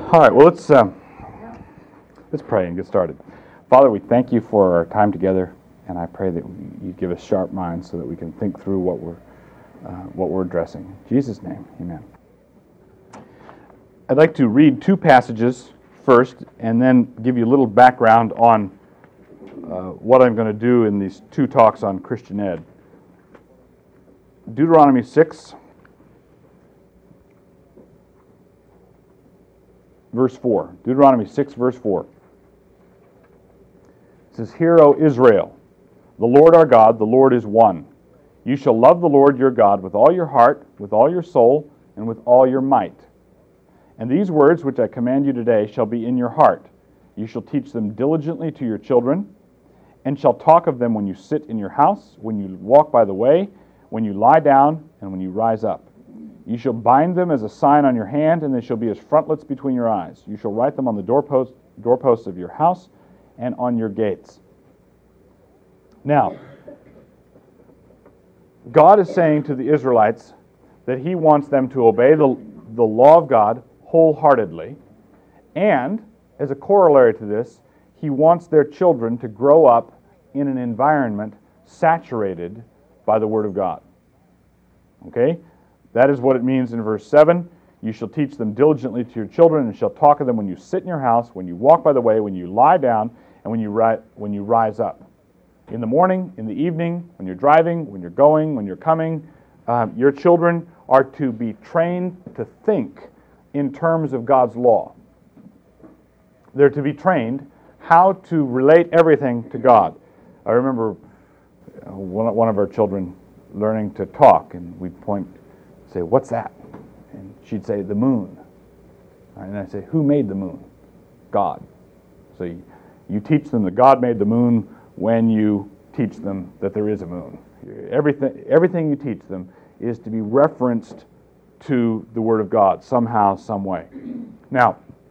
All right, well, let's pray and get started. Father, we thank you for our time together, and I pray that you give us sharp minds so that we can think through what we're addressing. In Jesus' name, amen. I'd like to read two passages first, and then give you a little background on what I'm going to do in these two talks on Christian Ed. Deuteronomy 6, verse 4. Deuteronomy 6, verse 4. It says, "Hear, O Israel, the Lord our God, the Lord is one. You shall love the Lord your God with all your heart, with all your soul, and with all your might. And these words which I command you today shall be in your heart. You shall teach them diligently to your children, and shall talk of them when you sit in your house, when you walk by the way, when you lie down, and when you rise up. You shall bind them as a sign on your hand, and they shall be as frontlets between your eyes. You shall write them on the doorposts of your house and on your gates." Now, God is saying to the Israelites that He wants them to obey the law of God wholeheartedly, and as a corollary to this, He wants their children to grow up in an environment saturated by the Word of God. Okay? That is what it means in verse 7. You shall teach them diligently to your children, and shall talk of them when you sit in your house, when you walk by the way, when you lie down, and when you rise up. In the morning, in the evening, when you're driving, when you're going, when you're coming, your children are to be trained to think in terms of God's law. They're to be trained how to relate everything to God. I remember one of our children learning to talk, and we'd say, "What's that?" And she'd say, "The moon." And I'd say, "Who made the moon?" "God." So you teach them that God made the moon when you teach them that there is a moon. Everything you teach them is to be referenced to the Word of God somehow, some way. Now,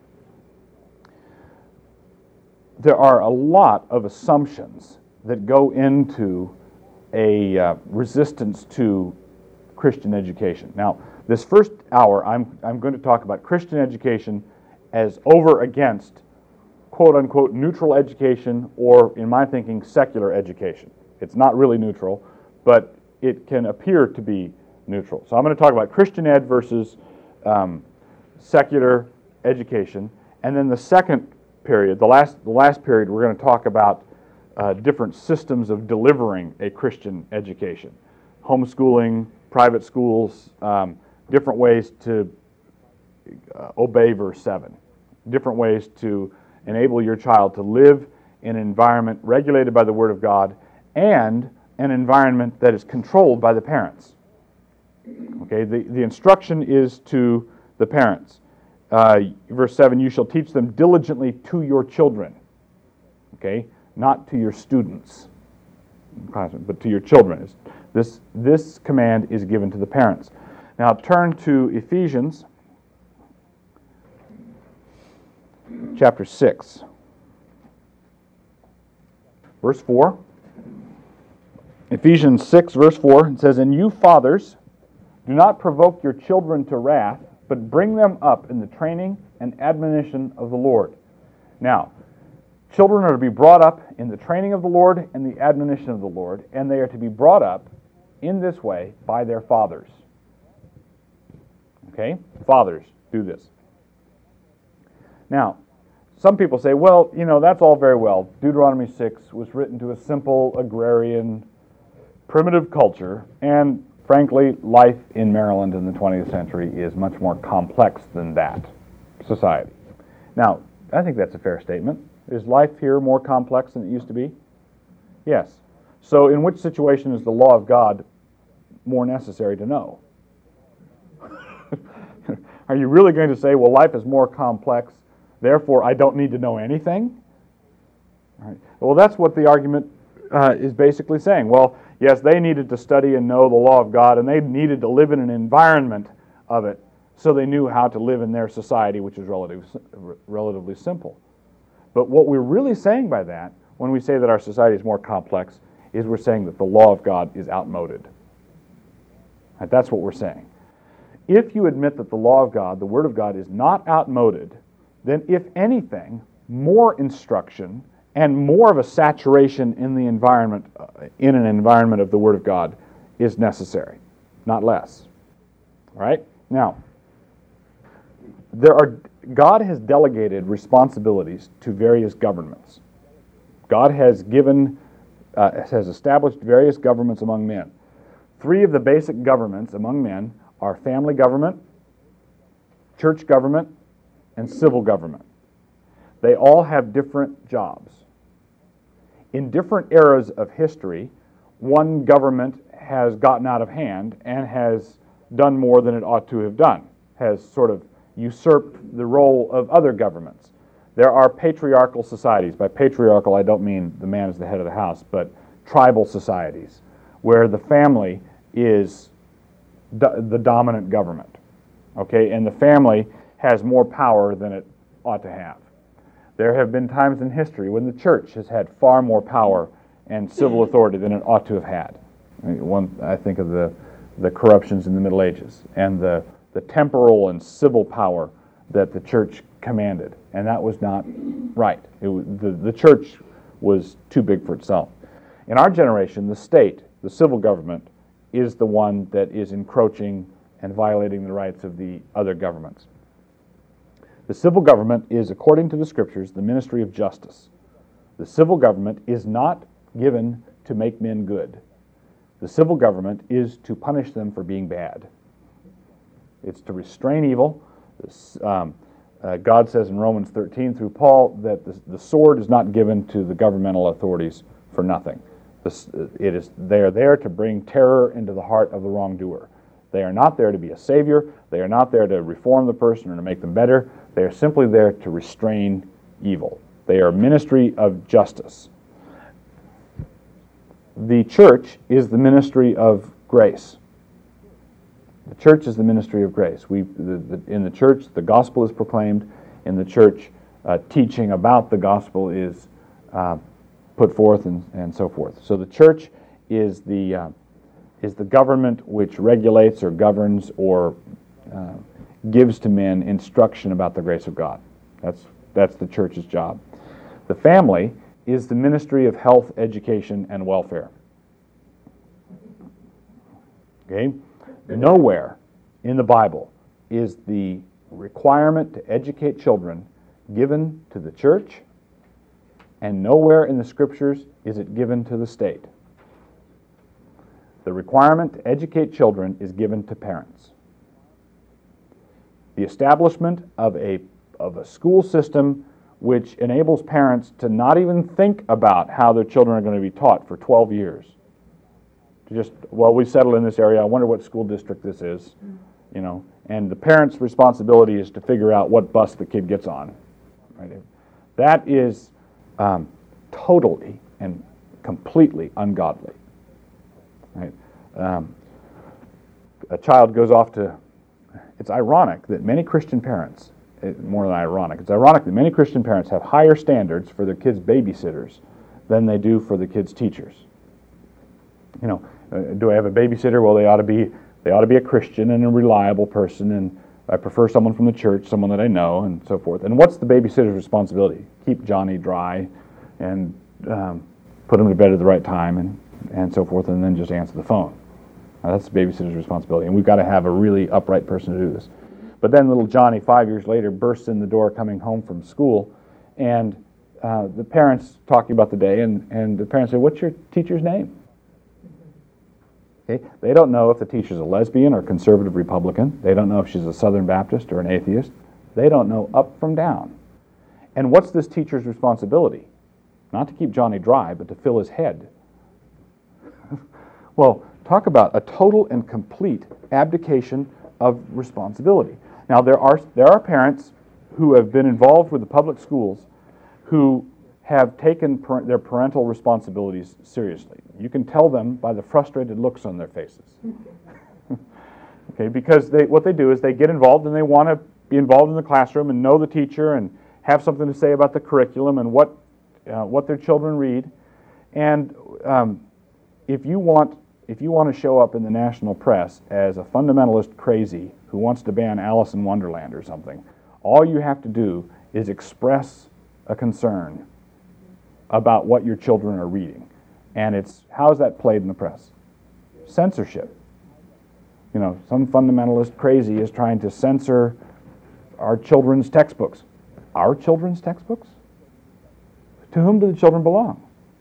there are a lot of assumptions that go into a resistance to Christian education. Now, this first hour, I'm going to talk about Christian education as over against quote-unquote neutral education, or in my thinking, secular education. It's not really neutral, but it can appear to be neutral. So I'm going to talk about Christian ed versus secular education, and then the second period, the last period, we're going to talk about different systems of delivering a Christian education. Homeschooling, private schools, different ways to obey verse 7, different ways to enable your child to live in an environment regulated by the Word of God and an environment that is controlled by the parents. Okay, the instruction is to the parents. Verse 7, you shall teach them diligently to your children. Okay, not to your students, but to your children. This command is given to the parents. Now turn to Ephesians chapter 6, verse 4. Ephesians 6, verse 4, it says, "And you fathers, do not provoke your children to wrath, but bring them up in the training and admonition of the Lord." Now, children are to be brought up in the training of the Lord and the admonition of the Lord, and they are to be brought up in this way by their fathers. Okay? Fathers do this. Now, some people say, well, that's all very well. Deuteronomy 6 was written to a simple, agrarian, primitive culture, and frankly, life in Maryland in the 20th century is much more complex than that society. Now, I think that's a fair statement. Is life here more complex than it used to be? Yes. So in which situation is the law of God more necessary to know? Are you really going to say, well, life is more complex, therefore I don't need to know anything? All right. Well, that's what the argument is basically saying. Well, yes, they needed to study and know the law of God, and they needed to live in an environment of it, so they knew how to live in their society, which is relatively simple. But what we're really saying by that, when we say that our society is more complex, is we're saying that the law of God is outmoded. Right? That's what we're saying. If you admit that the law of God, the Word of God, is not outmoded, then if anything, more instruction and more of a saturation in the environment, in an environment of the Word of God, is necessary, not less. All right? Now, God has delegated responsibilities to various governments. God has established various governments among men. 3 of the basic governments among men are family government, church government, and civil government. They all have different jobs. In different eras of history, one government has gotten out of hand and has done more than it ought to have done, has sort of usurped the role of other governments. There are patriarchal societies. By patriarchal, I don't mean the man is the head of the house, but tribal societies, where the family is the dominant government. Okay, and the family has more power than it ought to have. There have been times in history when the church has had far more power and civil authority than it ought to have had. I think of the corruptions in the Middle Ages and the temporal and civil power that the church commanded, and that was not right. The church was too big for itself. In our generation, the state, the civil government, is the one that is encroaching and violating the rights of the other governments. The civil government is, according to the Scriptures, the ministry of justice. The civil government is not given to make men good. The civil government is to punish them for being bad. It's to restrain evil. God says in Romans 13 through Paul that the sword is not given to the governmental authorities for nothing. They are there to bring terror into the heart of the wrongdoer. They are not there to be a savior. They are not there to reform the person or to make them better. They are simply there to restrain evil. They are a ministry of justice. The church is the ministry of grace. The church is the ministry of grace. In the church, the gospel is proclaimed. In the church, teaching about the gospel is put forth and so forth. So the church is the government which regulates or governs or gives to men instruction about the grace of God. That's the church's job. The family is the ministry of health, education, and welfare. Okay? Nowhere in the Bible is the requirement to educate children given to the church, and nowhere in the Scriptures is it given to the state. The requirement to educate children is given to parents. The establishment of a school system which enables parents to not even think about how their children are going to be taught for 12 years. We settled in this area, I wonder what school district this is, and the parent's responsibility is to figure out what bus the kid gets on. Right? That is totally and completely ungodly. Right? A child goes off to... It's ironic that many Christian parents, more than ironic, it's ironic that many Christian parents have higher standards for their kids' babysitters than they do for the kids' teachers. Do I have a babysitter? Well, they ought to be a Christian and a reliable person, and I prefer someone from the church, someone that I know, and so forth. And what's the babysitter's responsibility? Keep Johnny dry and put him to bed at the right time and so forth, and then just answer the phone. Now, that's the babysitter's responsibility, and we've got to have a really upright person to do this. But then little Johnny, 5 years later, bursts in the door coming home from school, and the parents talking about the day, and the parents say, "What's your teacher's name?" Okay? They don't know if the teacher's a lesbian or conservative Republican. They don't know if she's a Southern Baptist or an atheist. They don't know up from down. And what's this teacher's responsibility? Not to keep Johnny dry, but to fill his head. Well, talk about a total and complete abdication of responsibility. Now, there are parents who have been involved with the public schools who have taken their parental responsibilities seriously. You can tell them by the frustrated looks on their faces. Okay, because what they do is they get involved and they want to be involved in the classroom and know the teacher and have something to say about the curriculum and what their children read. And if you want to show up in the national press as a fundamentalist crazy who wants to ban Alice in Wonderland or something, all you have to do is express a concern about what your children are reading. And how is that played in the press? Censorship. Some fundamentalist crazy is trying to censor our children's textbooks. Our children's textbooks? To whom do the children belong?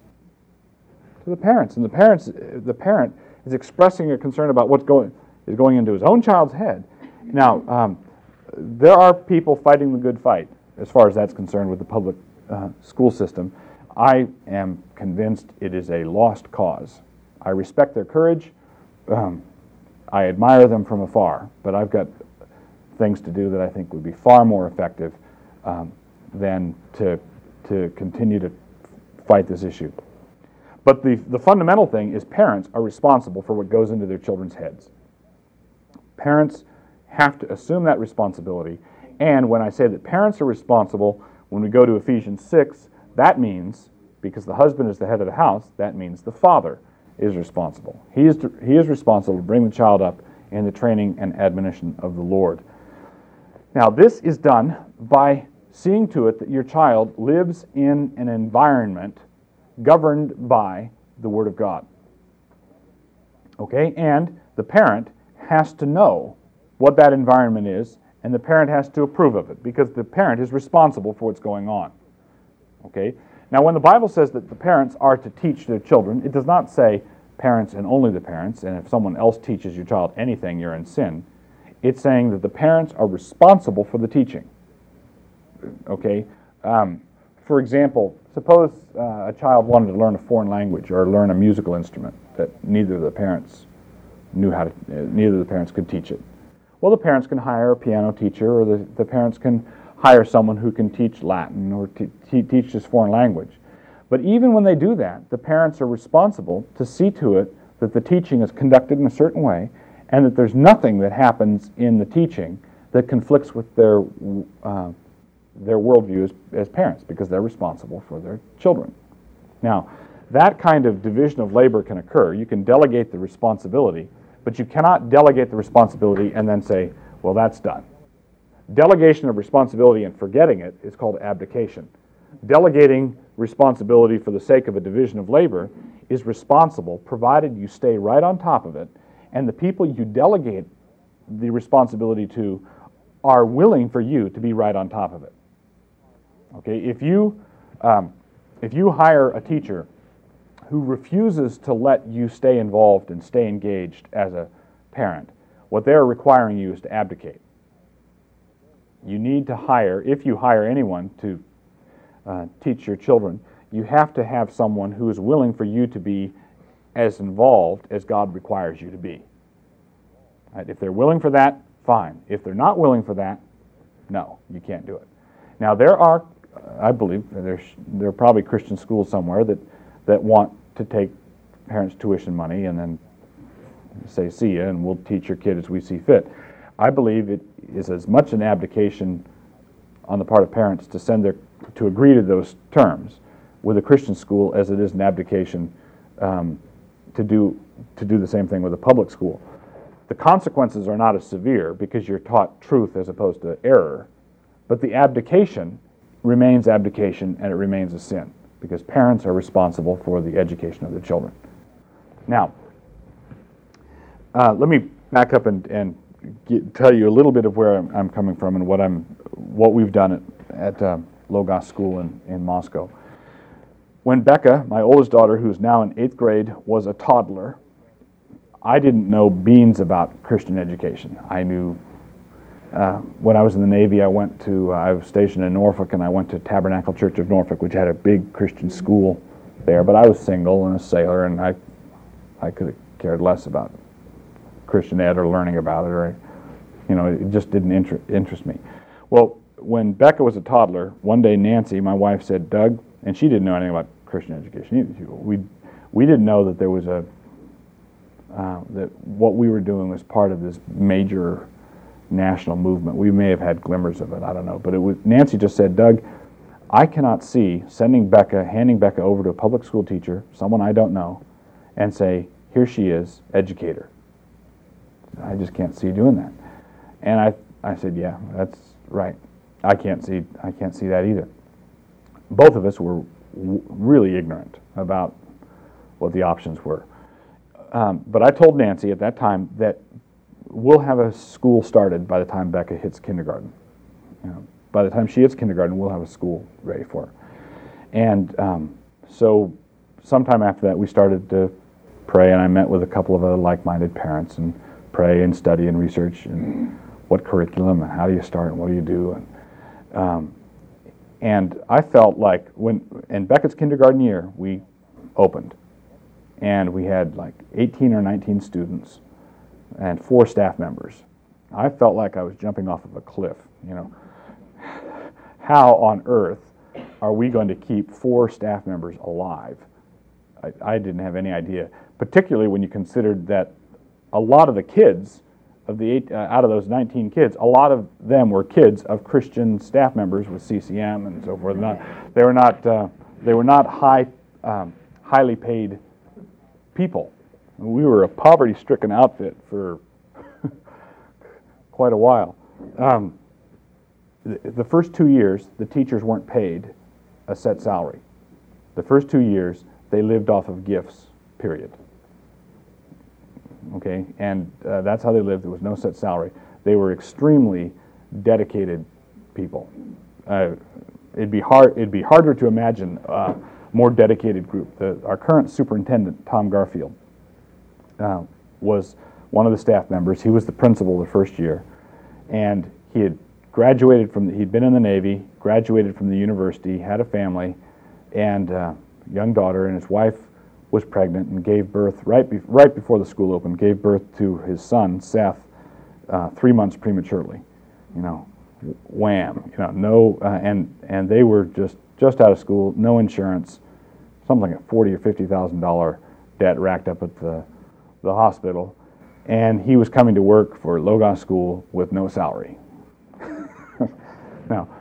To the parents. And the parent is expressing a concern about what's going into his own child's head. Now, there are people fighting the good fight as far as that's concerned with the public school system. I am convinced it is a lost cause. I respect their courage. I admire them from afar, but I've got things to do that I think would be far more effective than to continue to fight this issue. But the fundamental thing is parents are responsible for what goes into their children's heads. Parents have to assume that responsibility. And when I say that parents are responsible, when we go to Ephesians 6, that means, because the husband is the head of the house, that means the father is responsible. He is responsible to bring the child up in the training and admonition of the Lord. Now, this is done by seeing to it that your child lives in an environment governed by the Word of God. Okay? And the parent has to know what that environment is, and the parent has to approve of it, because the parent is responsible for what's going on. Okay? Now, when the Bible says that the parents are to teach their children, it does not say parents and only the parents, and if someone else teaches your child anything, you're in sin. It's saying that the parents are responsible for the teaching. Okay? For example, suppose a child wanted to learn a foreign language or learn a musical instrument that neither of the parents could teach it. Well, the parents can hire a piano teacher, or the parents can hire someone who can teach Latin or teach this foreign language. But even when they do that, the parents are responsible to see to it that the teaching is conducted in a certain way and that there's nothing that happens in the teaching that conflicts with their worldview as parents, because they're responsible for their children. Now, that kind of division of labor can occur. You can delegate the responsibility, but you cannot delegate the responsibility and then say, well, that's done. Delegation of responsibility and forgetting it is called abdication. Delegating responsibility for the sake of a division of labor is responsible, provided you stay right on top of it, and the people you delegate the responsibility to are willing for you to be right on top of it. Okay, if you hire a teacher who refuses to let you stay involved and stay engaged as a parent, what they're requiring you is to abdicate. You need to hire, if you hire anyone to teach your children, you have to have someone who is willing for you to be as involved as God requires you to be. Right? If they're willing for that, fine. If they're not willing for that, no, you can't do it. Now, there are, I believe, there are probably Christian schools somewhere that want to take parents' tuition money and then say, see ya, and we'll teach your kid as we see fit. I believe it is as much an abdication on the part of parents to agree to those terms with a Christian school as it is an abdication to do the same thing with a public school. The consequences are not as severe because you're taught truth as opposed to error, but the abdication remains abdication, and it remains a sin because parents are responsible for the education of their children. Now, let me back up and tell you a little bit of where I'm coming from and what we've done at Logos School in Moscow. When Becca, my oldest daughter, who's now in 8th grade, was a toddler, I didn't know beans about Christian education. I knew when I was in the Navy, I was stationed in Norfolk, and I went to Tabernacle Church of Norfolk, which had a big Christian school there. But I was single and a sailor, and I could have cared less about Christian ed or learning about it, or it just didn't interest me. Well, when Becca was a toddler, one day Nancy, my wife, said, Doug, and she didn't know anything about Christian education either. We didn't know that there was that what we were doing was part of this major national movement. We may have had glimmers of it, I don't know. But Nancy just said, Doug, I cannot see handing Becca over to a public school teacher, someone I don't know, and say, here she is, educate her. I just can't see you doing that. And I said, yeah, that's right. I can't see that either. Both of us were really ignorant about what the options were. But I told Nancy at that time that we'll have a school started by the time Becca hits kindergarten. By the time she hits kindergarten, we'll have a school ready for her. And so sometime after that, we started to pray, and I met with a couple of other like-minded parents and pray and study and research and what curriculum and how do you start and what do you do. And I felt like in Becca's kindergarten year, we opened, and we had like 18 or 19 students and 4 staff members. I felt like I was jumping off of a cliff. How on earth are we going to keep 4 staff members alive? I didn't have any idea, particularly when you considered that a lot of the kids of the out of those 19 kids, a lot of them were kids of Christian staff members with CCM and so forth. They were not highly paid people. We were a poverty-stricken outfit for quite a while. The first 2 years, the teachers weren't paid a set salary. The first 2 years, they lived off of gifts, period. Okay, and that's how they lived. There was no set salary. They were extremely dedicated people. It'd be harder to imagine a more dedicated group. Our current superintendent, Tom Garfield, was one of the staff members. He was the principal the first year, and he had graduated he'd been in the Navy, graduated from the university, had a family, and a young daughter, and his wife was pregnant and gave birth right before the school opened, gave birth to his son, Seth, 3 months prematurely. Wham, no, and they were just out of school, no insurance, something like a $40,000 or $50,000 debt racked up at the hospital, and he was coming to work for Logos School with no salary. Now,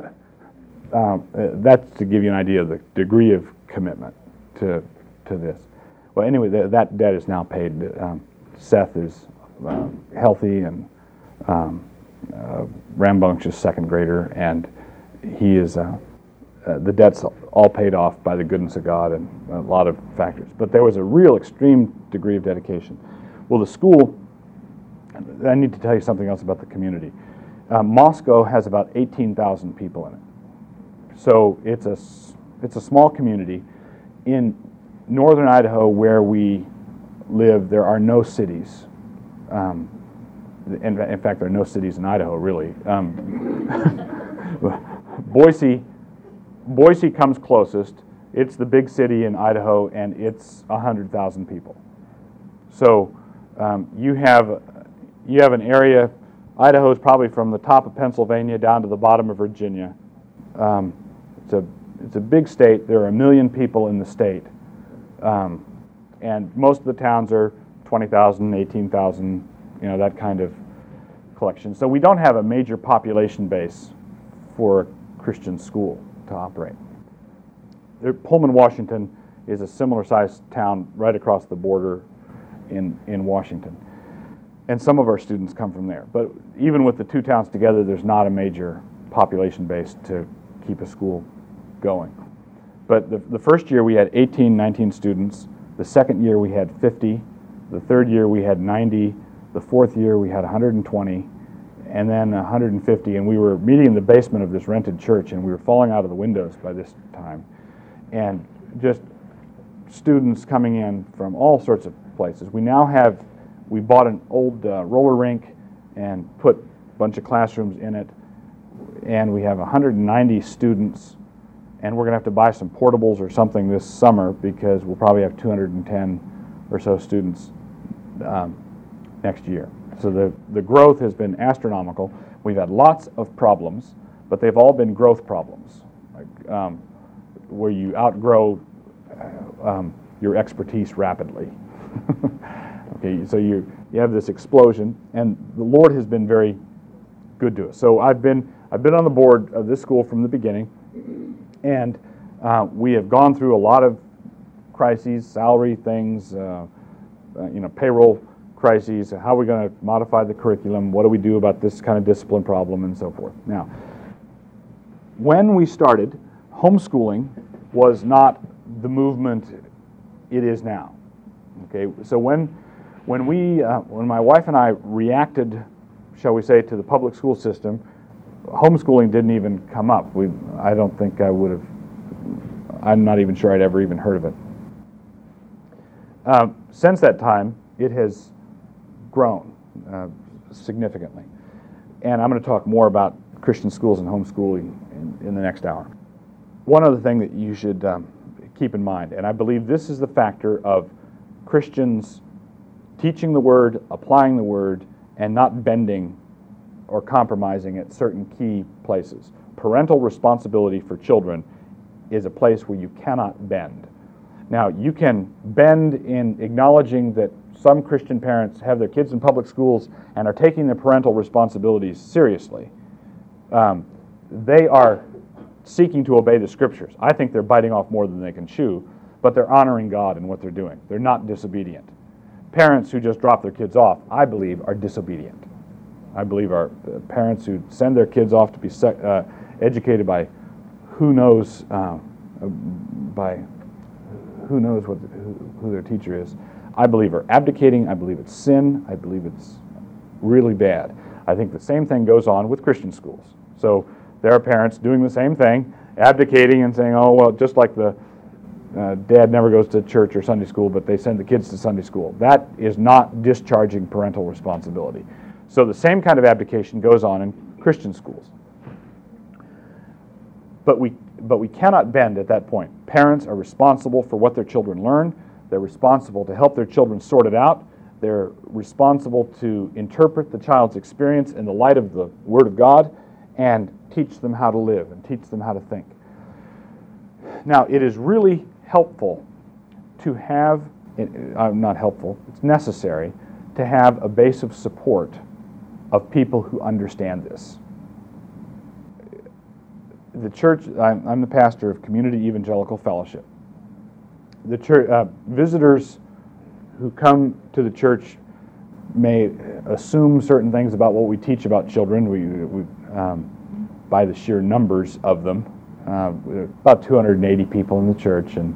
that's to give you an idea of the degree of commitment to this. Well, anyway, that debt is now paid. Seth is healthy and rambunctious second grader, and he is the debt's all paid off by the goodness of God and a lot of factors. But there was a real extreme degree of dedication. Well, the school, I need to tell you something else about the community. Moscow has about 18,000 people in it. So it's a small community. In northern Idaho, where we live, there are no cities. In fact, there are no cities in Idaho, really. Boise comes closest. It's the big city in Idaho, and it's 100,000 people. So you have an area. Idaho is probably from the top of Pennsylvania down to the bottom of Virginia. It's a big state. There are 1 million people in the state, and most of the towns are 20,000, 18,000, that kind of collection. So we don't have a major population base for a Christian school to operate. Pullman, Washington is a similar-sized town right across the border in Washington. And some of our students come from there. But even with the 2 towns together, there's not a major population base to keep a school going. But the first year we had 18, 19 students. The second year we had 50. The third year we had 90. The fourth year we had 120. And then 150. And we were meeting in the basement of this rented church, and we were falling out of the windows by this time. And just students coming in from all sorts of places. We bought an old roller rink and put a bunch of classrooms in it, and we have 190 students, and we're going to have to buy some portables or something this summer because we'll probably have 210 or so students next year. So the growth has been astronomical. We've had lots of problems, but they've all been growth problems, like, where you outgrow your expertise rapidly. Okay, so you have this explosion, and the Lord has been very good to us. So I've been on the board of this school from the beginning, and we have gone through a lot of crises, salary things, payroll crises. How are we going to modify the curriculum? What do we do about this kind of discipline problem, and so forth? Now, When we started, homeschooling was not the movement it is now. Okay, so when my wife and I reacted, shall we say, to the public school system, homeschooling didn't even come up. I don't think I would have. I'm not even sure I'd ever even heard of it. Since that time, it has grown significantly, and I'm going to talk more about Christian schools and homeschooling in the next hour. One other thing that you should keep in mind, and I believe this is the factor of Christians teaching the Word, applying the Word, and not bending or compromising at certain key places. Parental responsibility for children is a place where you cannot bend. Now, you can bend in acknowledging that some Christian parents have their kids in public schools and are taking their parental responsibilities seriously. They are seeking to obey the Scriptures. I think they're biting off more than they can chew, but they're honoring God in what they're doing. They're not disobedient. Parents who just drop their kids off, I believe, are disobedient. I believe our parents who send their kids off to be educated by who knows who their teacher is, I believe are abdicating. I believe it's sin. I believe it's really bad. I think the same thing goes on with Christian schools. So there are parents doing the same thing, abdicating and saying, oh, well, just like the dad never goes to church or Sunday school, but they send the kids to Sunday school. That is not discharging parental responsibility. So the same kind of abdication goes on in Christian schools. But we cannot bend at that point. Parents are responsible for what their children learn. They're responsible to help their children sort it out. They're responsible to interpret the child's experience in the light of the Word of God and teach them how to live and teach them how to think. Now, it is really helpful to have, not helpful, it's necessary to have a base of support of people who understand this. The church, I'm the pastor of Community Evangelical Fellowship. The church, visitors who come to the church may assume certain things about what we teach about children. We by the sheer numbers of them, about 280 people in the church, and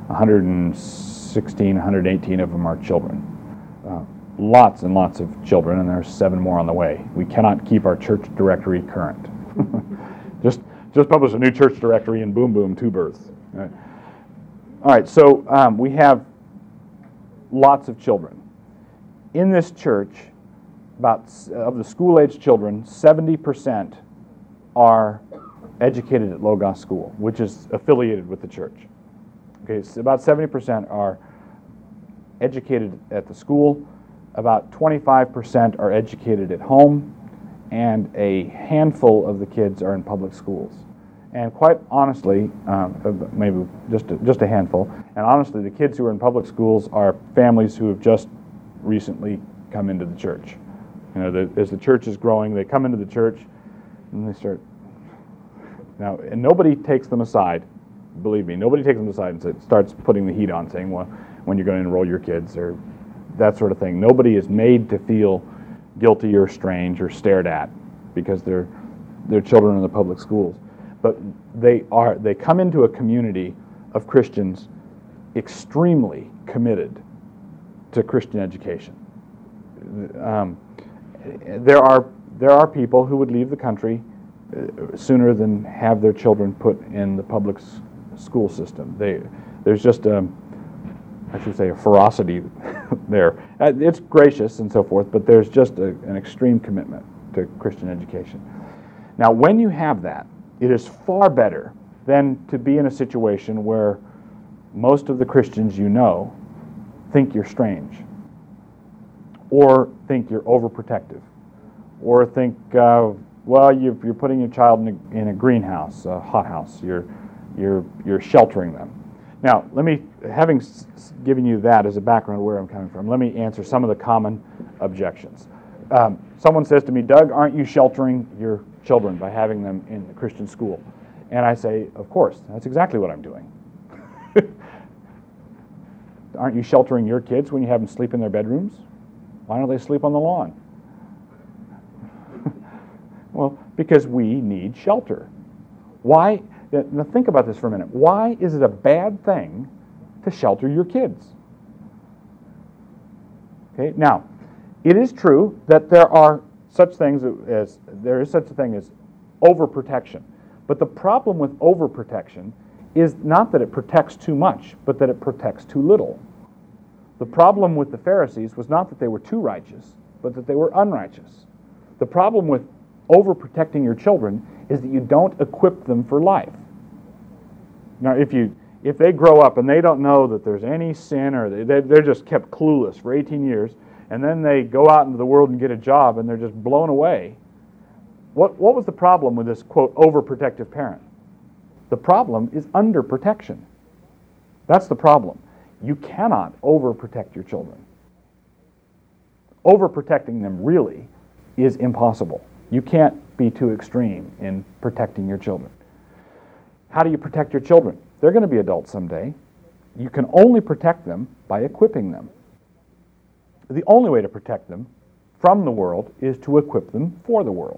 116, 118 of them are children. Lots and lots of children, and there's 7 more on the way. We cannot keep our church directory current. Just publish a new church directory and boom, boom, 2 births. All right, so we have lots of children. In this church, of the school-age children, 70% are educated at Logos School, which is affiliated with the church. Okay, so about 70% are educated at the school, about 25% are educated at home, and a handful of the kids are in public schools. And quite honestly, maybe just a handful, and honestly, the kids who are in public schools are families who have just recently come into the church. You know, as the church is growing, they come into the church, and they start. Now, and nobody takes them aside. Believe me, nobody takes them aside and starts putting the heat on, saying, well, when you're going to enroll your kids, or that sort of thing. Nobody is made to feel guilty or strange or stared at because they're children in the public schools. But they come into a community of Christians extremely committed to Christian education. There are people who would leave the country sooner than have their children put in the public school system. There's just a ferocity there. It's gracious and so forth, but there's just an extreme commitment to Christian education. Now, when you have that, it is far better than to be in a situation where most of the Christians you know think you're strange, or think you're overprotective, or think, you're putting your child in a greenhouse, a hothouse. You're sheltering them. Now, having given you that as a background of where I'm coming from, let me answer some of the common objections. Someone says to me, Doug, aren't you sheltering your children by having them in the Christian school? And I say, of course, that's exactly what I'm doing. Aren't you sheltering your kids when you have them sleep in their bedrooms? Why don't they sleep on the lawn? Well, because we need shelter. Why? Now think about this for a minute. Why is it a bad thing to shelter your kids? Okay. Now, it is true that there is such a thing as overprotection. But the problem with overprotection is not that it protects too much, but that it protects too little. The problem with the Pharisees was not that they were too righteous, but that they were unrighteous. The problem with overprotecting your children is that you don't equip them for life. Now, if they grow up and they don't know that there's any sin, or they're just kept clueless for 18 years, and then they go out into the world and get a job and they're just blown away, what was the problem with this, quote, overprotective parent? The problem is underprotection. That's the problem. You cannot overprotect your children. Overprotecting them really is impossible. You can't be too extreme in protecting your children. How do you protect your children? They're going to be adults someday. You can only protect them by equipping them. The only way to protect them from the world is to equip them for the world.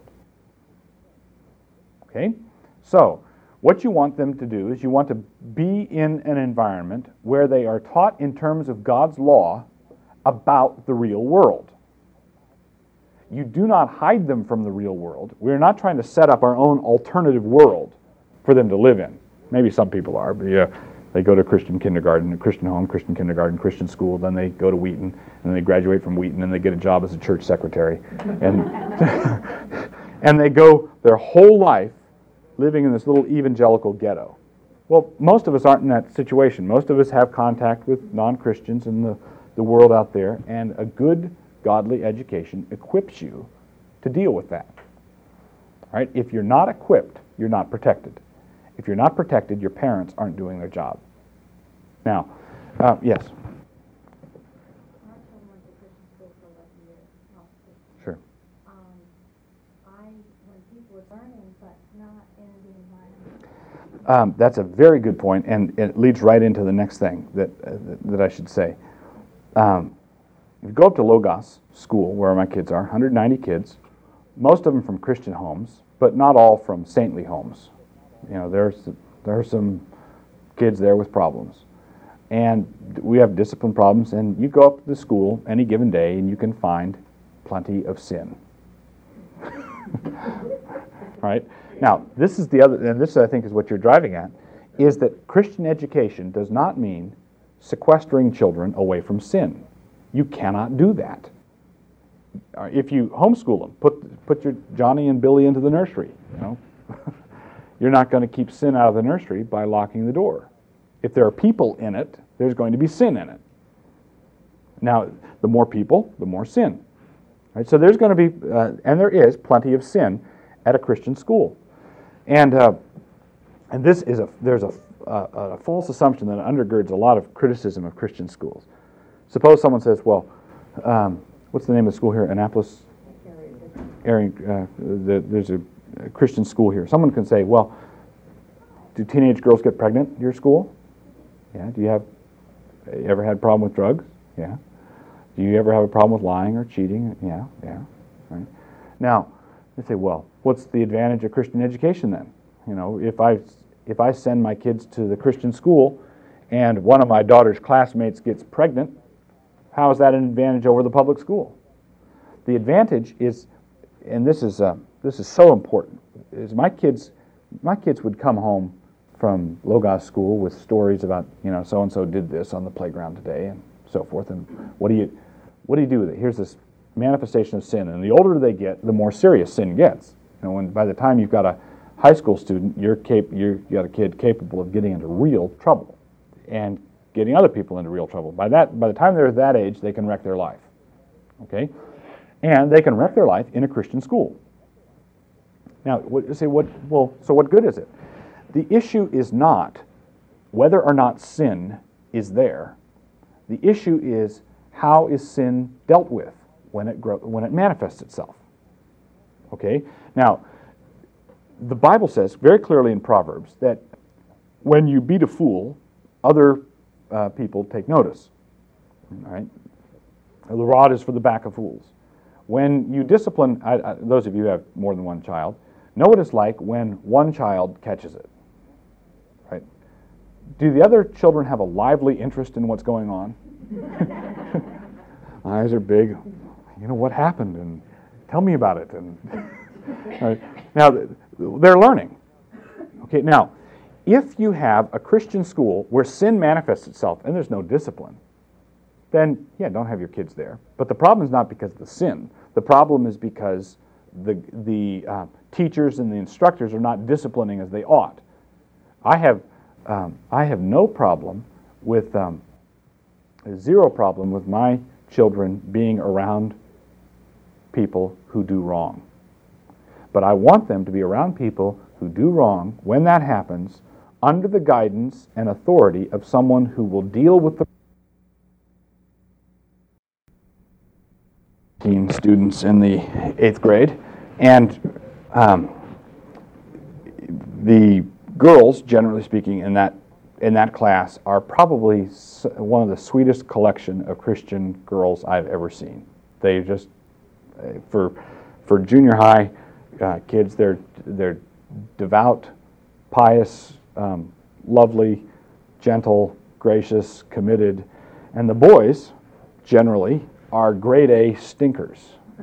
Okay? So, what you want them to do is you want to be in an environment where they are taught in terms of God's law about the real world. You do not hide them from the real world. We're not trying to set up our own alternative world for them to live in. Maybe some people are, but yeah, they go to Christian kindergarten, a Christian home, Christian kindergarten, Christian school, then they go to Wheaton, and then they graduate from Wheaton, and they get a job as a church secretary. And, and they go their whole life living in this little evangelical ghetto. Well, most of us aren't in that situation. Most of us have contact with non-Christians in the world out there, and a good, godly education equips you to deal with that. All right? If you're not equipped, you're not protected. If you're not protected, your parents aren't doing their job. Now, yes? Sure. When people are learning, but not in the environment. That's a very good point, and it leads right into the next thing that I should say. If you go up to Logos School, where my kids are, 190 kids, most of them from Christian homes, but not all from saintly homes. You know, there are some kids there with problems. And we have discipline problems, and you go up to the school any given day, and you can find plenty of sin. Right? Now, this is the other, and this I think is what you're driving at, is that Christian education does not mean sequestering children away from sin. You cannot do that. If you homeschool them, put your Johnny and Billy into the nursery, you know. You're not going to keep sin out of the nursery by locking the door. If there are people in it, there's going to be sin in it. Now, the more people, the more sin. Right? So there's going to be, and there is, plenty of sin at a Christian school. And this is there's a false assumption that undergirds a lot of criticism of Christian schools. Suppose someone says, well, what's the name of the school here? Annapolis? There's a Christian school here. Someone can say, well, do teenage girls get pregnant at your school? Yeah. Do you ever had a problem with drugs? Yeah. Do you ever have a problem with lying or cheating? Yeah. Right. Now, they say, well, what's the advantage of Christian education then? You know, if I send my kids to the Christian school and one of my daughter's classmates gets pregnant, how is that an advantage over the public school? The advantage is, and this is so important, is my kids would come home from Logos School with stories about, you know, so-and-so did this on the playground today and so forth, and what do you do with it? Here's this manifestation of sin, and the older they get, the more serious sin gets. You know, when by the time you've got a high school student, you've got a kid capable of getting into real trouble and getting other people into real trouble. By the time they're that age, they can wreck their life. Okay? And they can wreck their life in a Christian school. Now, so what good is it? The issue is not whether or not sin is there. The issue is how is sin dealt with when it manifests itself. Okay? Now, the Bible says very clearly in Proverbs that when you beat a fool, other people take notice. All right? The rod is for the back of fools. When you discipline, those of you who have more than one child, know what it's like when one child catches it, right? Do the other children have a lively interest in what's going on? Eyes are big. You know, what happened? And tell me about it. And right. Now, they're learning. Okay, now, if you have a Christian school where sin manifests itself and there's no discipline, then, yeah, don't have your kids there. But the problem is not because of the sin. The problem is because the teachers and the instructors are not disciplining as they ought. I have no problem with, zero problem with my children being around people who do wrong. But I want them to be around people who do wrong when that happens under the guidance and authority of someone who will deal with the students in the 8th grade. And the girls, generally speaking, in that class are probably one of the sweetest collection of Christian girls I've ever seen. They just, for junior high kids, they're devout, pious, lovely, gentle, gracious, committed, and the boys generally are grade A stinkers.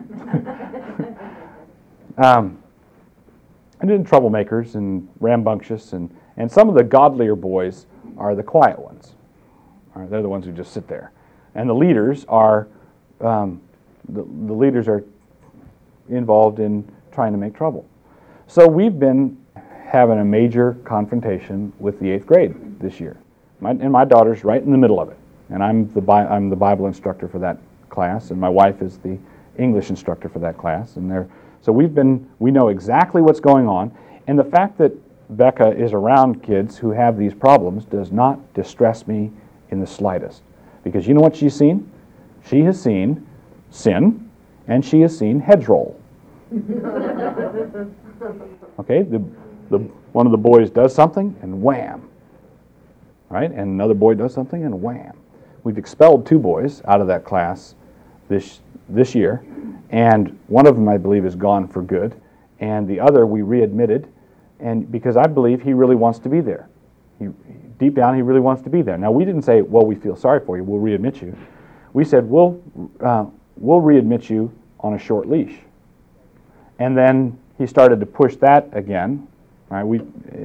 And then troublemakers and rambunctious, and some of the godlier boys are the quiet ones. All right, they're the ones who just sit there. And the leaders are the leaders are involved in trying to make trouble. So we've been having a major confrontation with the 8th grade this year. My daughter's right in the middle of it. And I'm the Bible instructor for that class, and my wife is the English instructor for that class. And so we know exactly what's going on. And the fact that Becca is around kids who have these problems does not distress me in the slightest. Because you know what she's seen? She has seen sin, and she has seen heads roll. Okay, one of the boys does something, and wham. Right? And another boy does something, and wham. We've expelled 2 boys out of that class this year, and one of them, I believe, is gone for good, and the other we readmitted, and because I believe he really wants to be there. Deep down, he really wants to be there. Now, we didn't say, well, we feel sorry for you, we'll readmit you. We said, we'll readmit you on a short leash. And then he started to push that again. Right?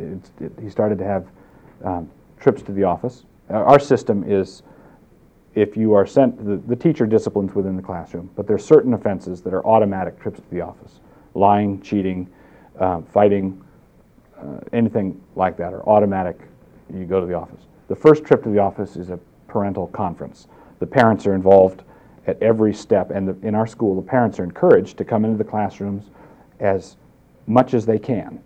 He started to have trips to the office. Our system is, if you are sent, the teacher disciplines within the classroom, but there are certain offenses that are automatic trips to the office. Lying, cheating, fighting, anything like that are automatic. You go to the office. The first trip to the office is a parental conference. The parents are involved at every step, and in our school, the parents are encouraged to come into the classrooms as much as they can.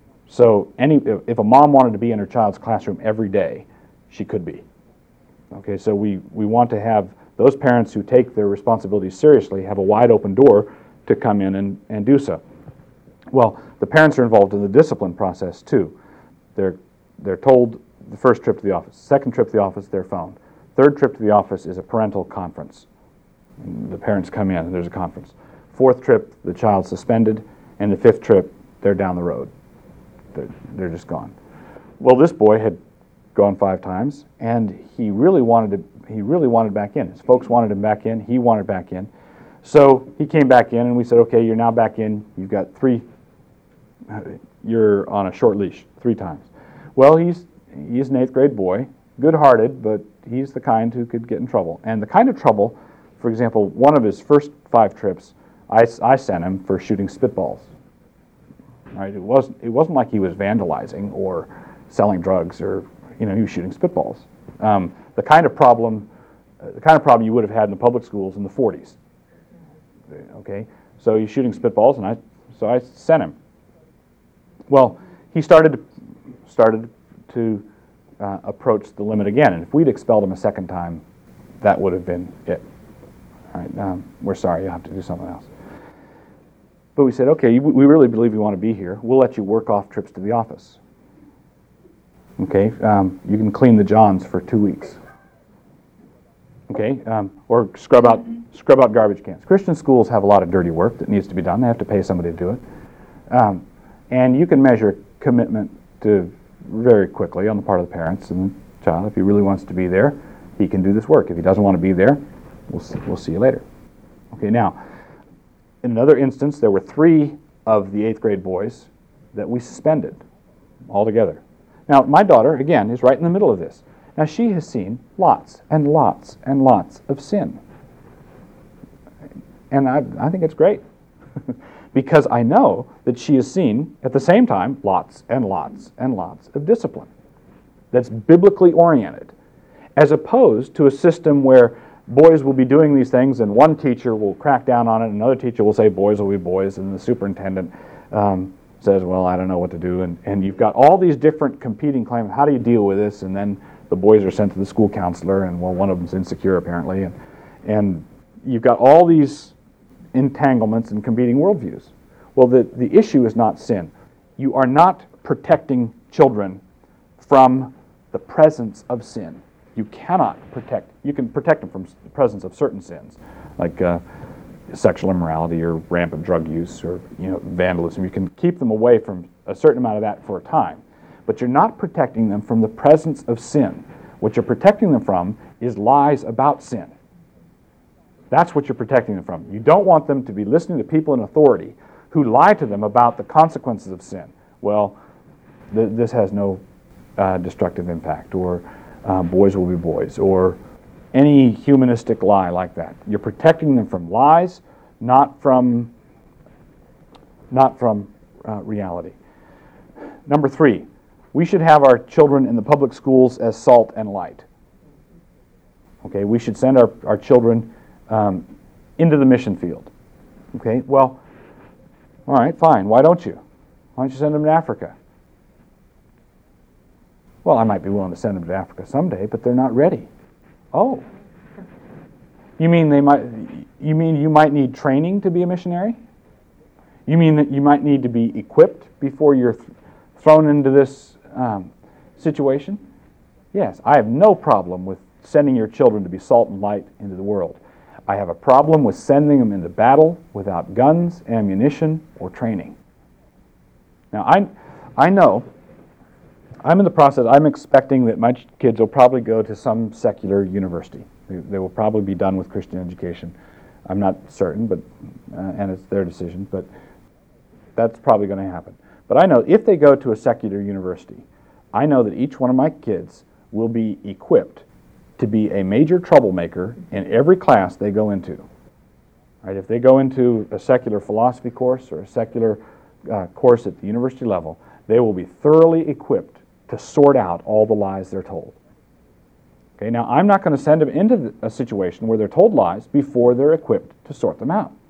So if a mom wanted to be in her child's classroom every day, she could be. Okay, so we want to have those parents who take their responsibilities seriously have a wide open door to come in and do so. Well, the parents are involved in the discipline process too. They're told the first trip to the office. Second trip to the office, they're phoned. Third trip to the office is a parental conference. And the parents come in and there's a conference. Fourth trip, the child's suspended, and the fifth trip, they're down the road. They're just gone. Well, this boy had gone 5 times, and he really wanted back in. His folks wanted him back in. He wanted back in. So he came back in, and we said, okay, you're now back in. You've got 3. You're on a short leash 3 times. Well, he's an 8th grade boy, good-hearted, but he's the kind who could get in trouble. And the kind of trouble, for example, one of his first 5 trips, I sent him for shooting spitballs. Right? It wasn't like he was vandalizing or selling drugs, or he was shooting spitballs. The kind of problem you would have had in the public schools in the 40s. Okay, so he's shooting spitballs, and I sent him. Well, he started to approach the limit again, and if we'd expelled him a second time, that would have been it. All right, we're sorry, you'll have to do something else. But we said, okay, we really believe you want to be here. We'll let you work off trips to the office. Okay, you can clean the johns for 2 weeks. Okay, or scrub out garbage cans. Christian schools have a lot of dirty work that needs to be done. They have to pay somebody to do it. And you can measure commitment to very quickly on the part of the parents and the child. If he really wants to be there, he can do this work. If he doesn't want to be there, we'll see you later. Okay, now, in another instance, there were 3 of the 8th grade boys that we suspended altogether. Now, my daughter, again, is right in the middle of this. Now, she has seen lots and lots and lots of sin. And I think it's great because I know that she has seen, at the same time, lots and lots and lots of discipline that's biblically oriented, as opposed to a system where boys will be doing these things and one teacher will crack down on it, and another teacher will say boys will be boys, and the superintendent says, well, I don't know what to do, and you've got all these different competing claims. How do you deal with this? And then the boys are sent to the school counselor, and well, one of them's insecure apparently, and you've got all these entanglements and competing worldviews. Well, the issue is not sin. You are not protecting children from the presence of sin. You cannot protect. You can protect them from the presence of certain sins, like sexual immorality or rampant drug use or vandalism. You can keep them away from a certain amount of that for a time, but you're not protecting them from the presence of sin. What you're protecting them from is lies about sin. That's what you're protecting them from. You don't want them to be listening to people in authority who lie to them about the consequences of sin. Well, this has no destructive impact, or boys will be boys, or any humanistic lie like that. You're protecting them from lies, not from reality. Number 3, we should have our children in the public schools as salt and light. Okay, we should send our children into the mission field. Okay, well, all right, fine. Why don't you? Why don't you send them to Africa? Well, I might be willing to send them to Africa someday, but they're not ready. Oh, you mean you might need training to be a missionary? You mean that you might need to be equipped before you're thrown into this situation? Yes, I have no problem with sending your children to be salt and light into the world. I have a problem with sending them into battle without guns, ammunition, or training. Now, I know I'm in the process. I'm expecting that my kids will probably go to some secular university. They will probably be done with Christian education. I'm not certain, but and it's their decision, but that's probably going to happen. But I know if they go to a secular university, I know that each one of my kids will be equipped to be a major troublemaker in every class they go into. Right? If they go into a secular philosophy course or a secular course at the university level, they will be thoroughly equipped to sort out all the lies they're told. Okay, now I'm not going to send them into a situation where they're told lies before they're equipped to sort them out.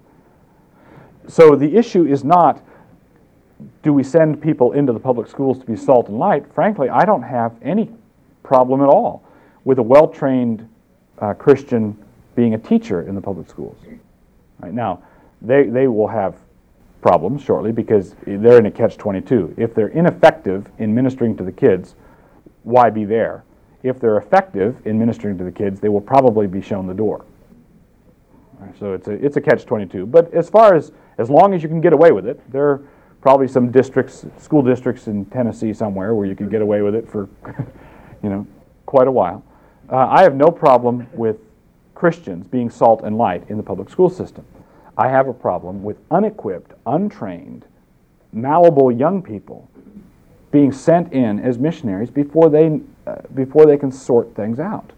So the issue is not, do we send people into the public schools to be salt and light? Frankly, I don't have any problem at all with a well-trained Christian being a teacher in the public schools. Right now, they will have problems shortly because they're in a catch-22. If they're ineffective in ministering to the kids, why be there? If they're effective in ministering to the kids, they will probably be shown the door. Right, so it's a catch-22. But as long as you can get away with it, there are probably some school districts in Tennessee somewhere where you can get away with it for quite a while. I have no problem with Christians being salt and light in the public school system. I have a problem with unequipped, untrained, malleable young people being sent in as missionaries before they can sort things out.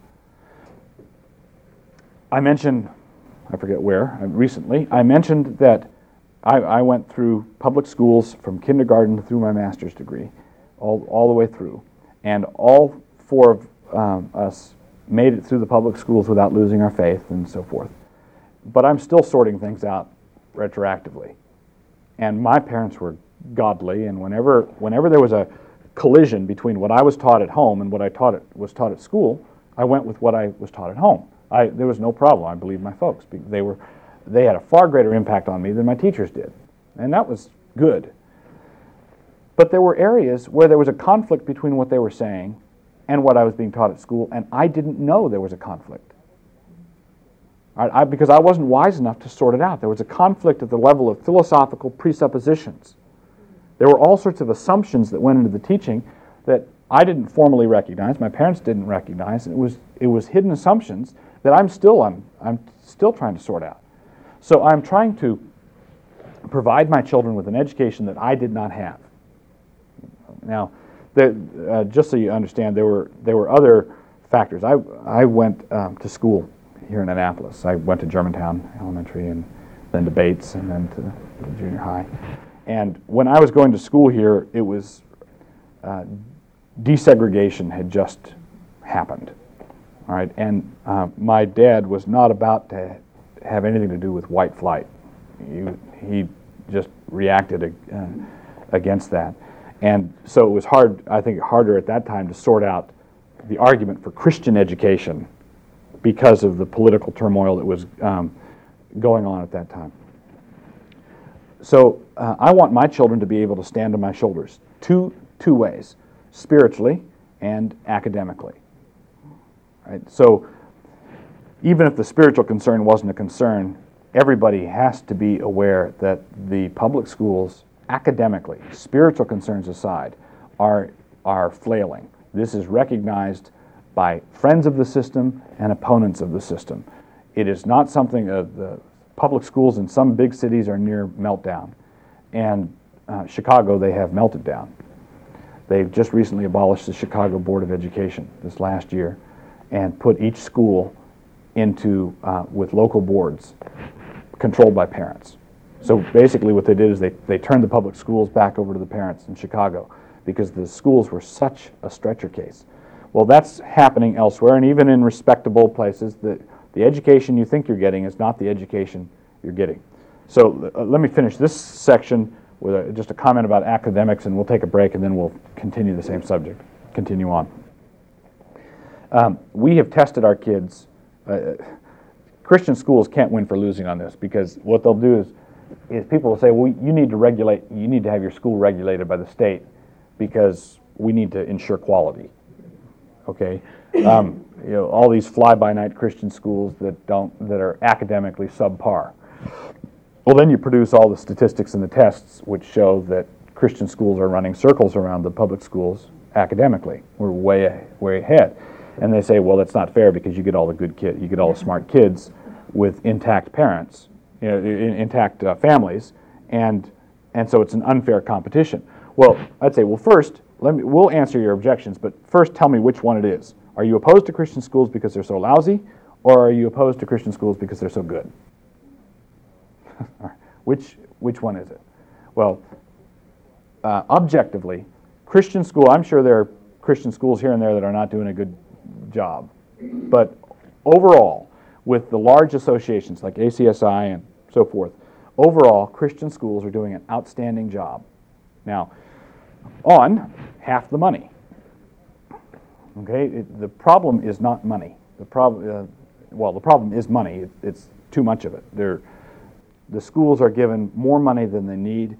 I mentioned, I forget where, recently, I mentioned that I went through public schools from kindergarten through my master's degree, all the way through, and all 4 of us made it through the public schools without losing our faith and so forth. But I'm still sorting things out retroactively. And my parents were godly, and whenever there was a collision between what I was taught at home and what I was taught at school, I went with what I was taught at home. There was no problem. I believed my folks. They had a far greater impact on me than my teachers did. And that was good. But there were areas where there was a conflict between what they were saying and what I was being taught at school, and I didn't know there was a conflict. Because I wasn't wise enough to sort it out. There was a conflict at the level of philosophical presuppositions There were all sorts of assumptions that went into the teaching that I didn't formally recognize, my parents didn't recognize, and it was hidden assumptions that I'm still trying to sort out. So I'm trying to provide my children with an education that I did not have. Now, just so you understand, there were other factors. I went to school here in Annapolis. I went to Germantown Elementary and then to Bates and then to junior high. And when I was going to school here, it was desegregation had just happened. All right, and my dad was not about to have anything to do with white flight. He just reacted against that. And so it was hard, I think harder at that time to sort out the argument for Christian education because of the political turmoil that was going on at that time. So I want my children to be able to stand on my shoulders two ways, spiritually and academically. Right? So even if the spiritual concern wasn't a concern, everybody has to be aware that the public schools, academically, spiritual concerns aside, are flailing. This is recognized by friends of the system and opponents of the system. It is not something the public schools in some big cities are near meltdown. And Chicago, they have melted down. They've just recently abolished the Chicago Board of Education this last year and put each school into with local boards controlled by parents. So basically what they did is they turned the public schools back over to the parents in Chicago because the schools were such a stretcher case. Well, that's happening elsewhere, and even in respectable places, the education you think you're getting is not the education you're getting. So let me finish this section with just a comment about academics, and we'll take a break, and then we'll continue the same subject, continue on. We have tested our kids. Christian schools can't win for losing on this because what they'll do is people will say, well, you need to have your school regulated by the state because we need to ensure quality. Okay, all these fly-by-night Christian schools that are academically subpar. Well, then you produce all the statistics and the tests which show that Christian schools are running circles around the public schools academically. We're way ahead. And they say, well, that's not fair because you get all the good kids, you get all the smart kids with intact parents, intact families, and so it's an unfair competition. Well, I'd say, well, first, we'll answer your objections, but first tell me which one it is. Are you opposed to Christian schools because they're so lousy, or are you opposed to Christian schools because they're so good? Which one is it? Well, objectively, Christian school, I'm sure there are Christian schools here and there that are not doing a good job. But overall, with the large associations like ACSI and so forth, overall, Christian schools are doing an outstanding job. Now, on half the money. Okay, the problem is not money. The problem is money. It's too much of it. The schools are given more money than they need.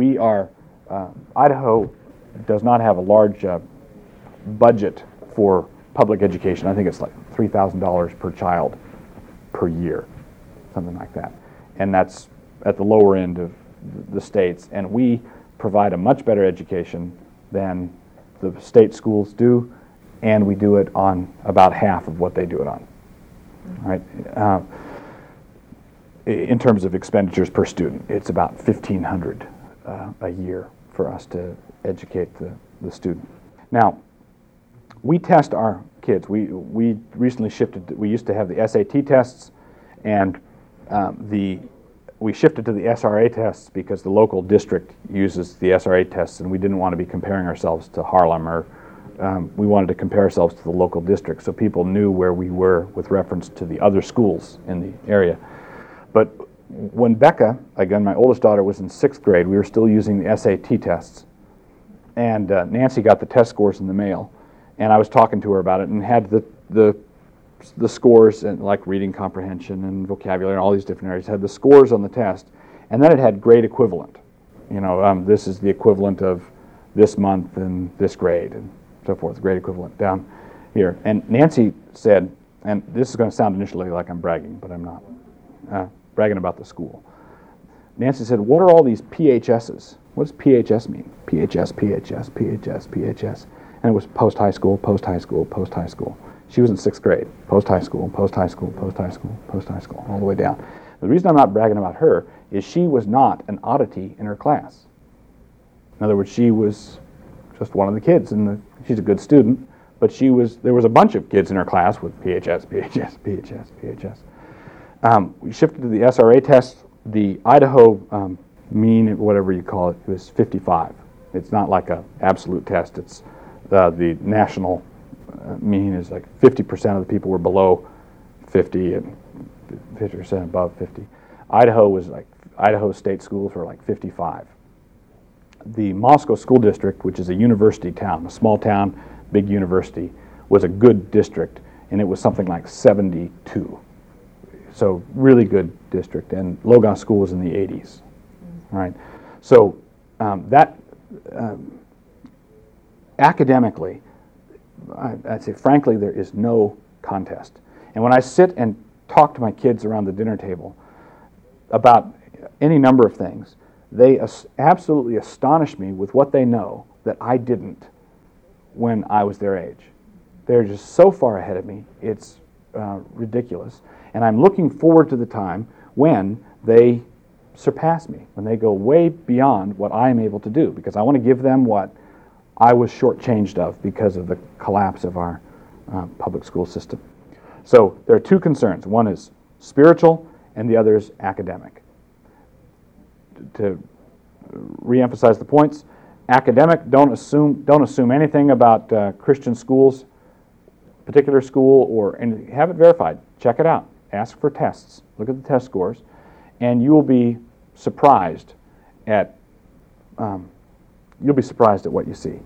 Idaho does not have a large budget for public education. I think it's like $3,000 per child per year, something like that. And that's at the lower end of the states. And we provide a much better education than the state schools do, and we do it on about half of what they do it on. Right? In terms of expenditures per student, it's about $1,500 a year for us to educate the student. Now, we test our kids. We recently shifted. We used to have the SAT tests, and we shifted to the SRA tests because the local district uses the SRA tests, and we didn't want to be comparing ourselves to Harlem, or we wanted to compare ourselves to the local district so people knew where we were with reference to the other schools in the area. But when Becca, again, my oldest daughter, was in 6th grade, we were still using the SAT tests. And Nancy got the test scores in the mail, and I was talking to her about it and had the scores, and like reading comprehension and vocabulary and all these different areas, had the scores on the test, and then it had grade equivalent. This is the equivalent of this month in this grade and so forth, grade equivalent down here. And Nancy said, and this is going to sound initially like I'm bragging, but I'm not bragging about the school. Nancy said, what are all these PHSs? What does PHS mean? PHS, PHS, PHS, PHS. And it was post-high school, post-high school, post-high school. She was in 6th grade. Post-high school, post-high school, post-high school, post-high school, all the way down. The reason I'm not bragging about her is she was not an oddity in her class. In other words, she was just one of the kids, and she's a good student, but there was a bunch of kids in her class with PHS, PHS, PHS, PHS. We shifted to the SRA test. The Idaho mean, whatever you call it, was 55. It's not like an absolute test. It's the national mean is like 50% of the people were below 50 and 50% above 50. Idaho state schools were like 55. The Moscow School District, which is a university town, a small town, big university, was a good district, and it was something like 72. So really good district, and Logan School was in the 80s. Right? So academically, I'd say frankly, there is no contest. And when I sit and talk to my kids around the dinner table about any number of things, they absolutely astonish me with what they know that I didn't when I was their age. They're just so far ahead of me, it's ridiculous. And I'm looking forward to the time when they surpass me, when they go way beyond what I am able to do, because I want to give them what I was shortchanged of because of the collapse of our public school system. So there are two concerns. One is spiritual, and the other is academic. To reemphasize the points, academic, don't assume anything about Christian schools, particular school, and have it verified. Check it out. Ask for tests. Look at the test scores, and you will be surprised at what you see.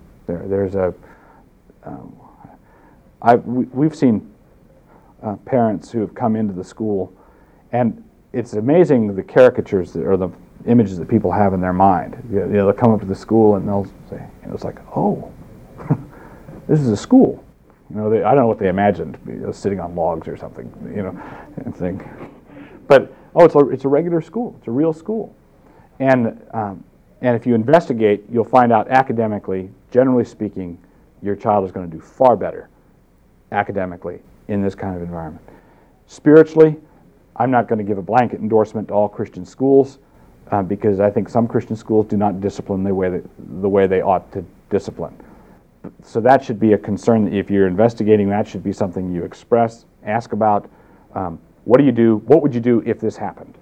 We've seen parents who have come into the school, and it's amazing the caricatures or the images that people have in their mind. They'll come up to the school and they'll say, it's like, oh, this is a school. I don't know what they imagined, sitting on logs or something, and think. But it's a regular school. It's a real school, and if you investigate, you'll find out academically, generally speaking, your child is going to do far better academically in this kind of environment. Spiritually, I'm not going to give a blanket endorsement to all Christian schools because I think some Christian schools do not discipline the way they ought to discipline. So that should be a concern. If you're investigating, that should be something you express, ask about. What do you do? What would you do if this happened?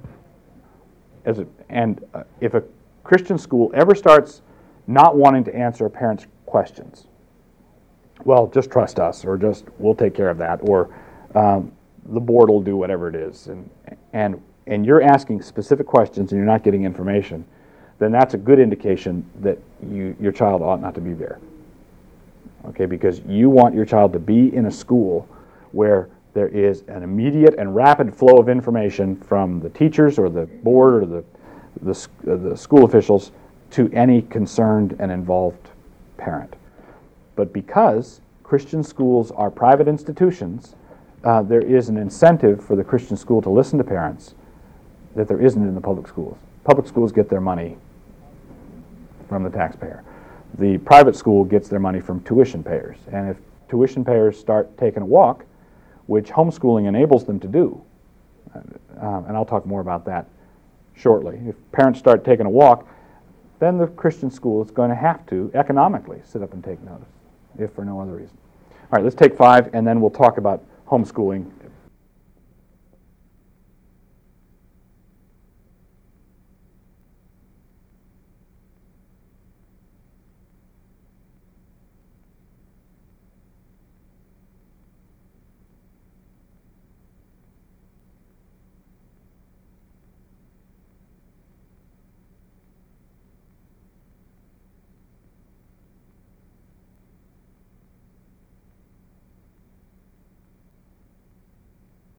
If a Christian school ever starts not wanting to answer a parent's questions, well, just trust us, or just we'll take care of that, or the board will do whatever it is, and you're asking specific questions and you're not getting information, then that's a good indication that your child ought not to be there. Okay, because you want your child to be in a school where there is an immediate and rapid flow of information from the teachers or the board or the school officials to any concerned and involved parent. But because Christian schools are private institutions, there is an incentive for the Christian school to listen to parents that there isn't in the public schools. Public schools get their money from the taxpayer. The private school gets their money from tuition payers. And if tuition payers start taking a walk, which homeschooling enables them to do, and I'll talk more about that shortly. If parents start taking a walk, then the Christian school is going to have to economically sit up and take notice, if for no other reason. All right, let's take 5, and then we'll talk about homeschooling